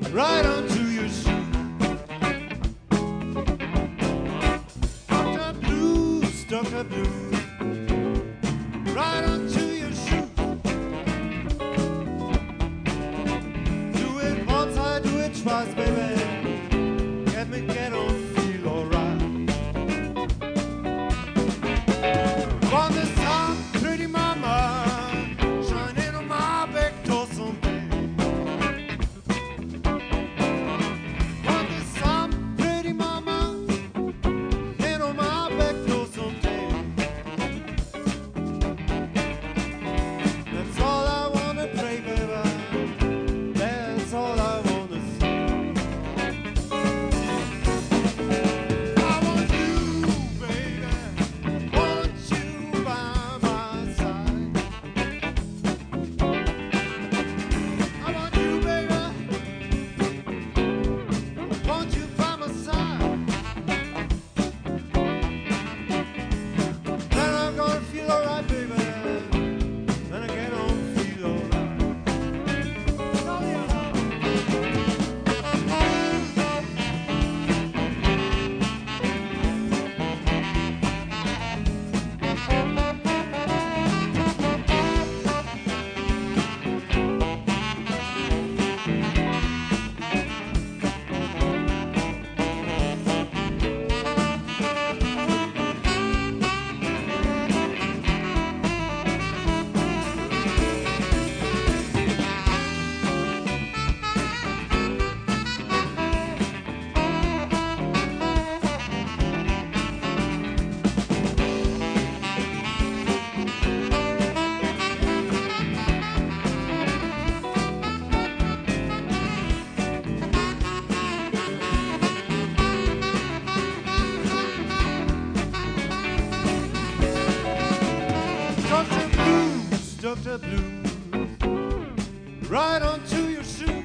right onto your shoe. Dr. Blues, Dr. Blues, right onto your shoe. Do it once, I do it twice, baby. Let me get on, feel alright. On the sun, pretty mama, shining on my back door someday. On the sun, pretty mama, and on my back door someday. That's all I wanna pray, baby. That's all I wanna say. I want you, baby. Want you by my side. I want you, baby. Want you by my side. Then I'm gonna feel alright, baby. Then I get on, feel alright. Dr. Blues, Dr. Blues, right onto your shoes.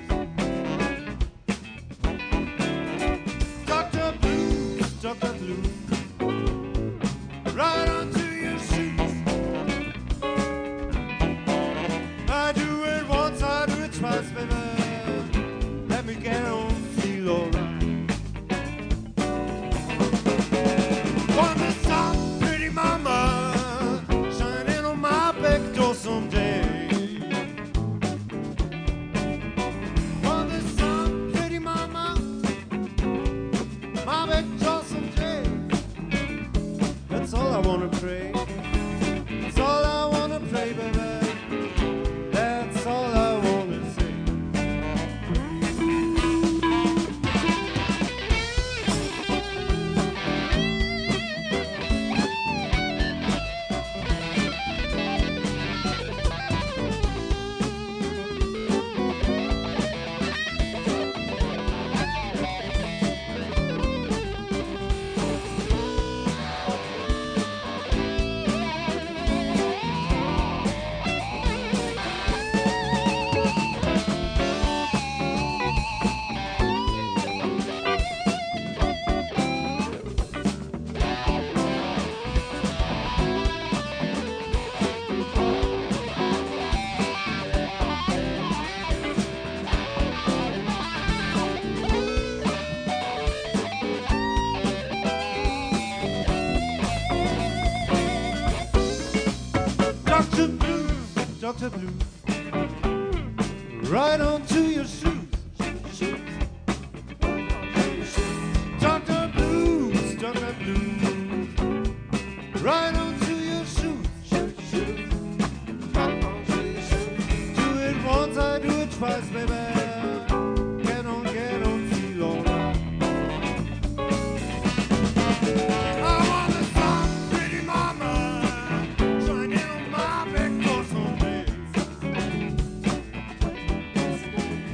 Dr. Blues, Dr. Blues, right onto your shoes. I do it once, I do it twice, baby. Let me get on, feel alright. On the sun, pretty mama, shining on my back door someday. On the sun, pretty mama, my back door someday. That's all I wanna pray. That's all I wanna pray, baby. That's all I wanna say. Dr. Blues, Dr. Blues, right onto your shoes. Dr. Blues, Dr. Blues, right onto your shoes. Do it once, I do it twice, baby. Get on, feel alright. I want the sun, pretty mama, shining on my back door someday.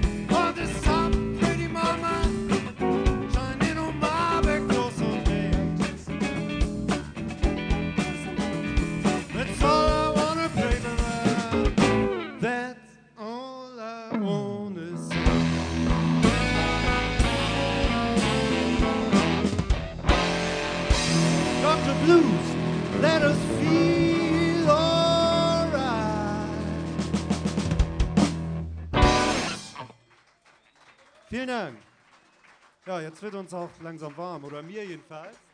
Vielen Dank. Ja, jetzt wird uns auch langsam warm, oder mir jedenfalls.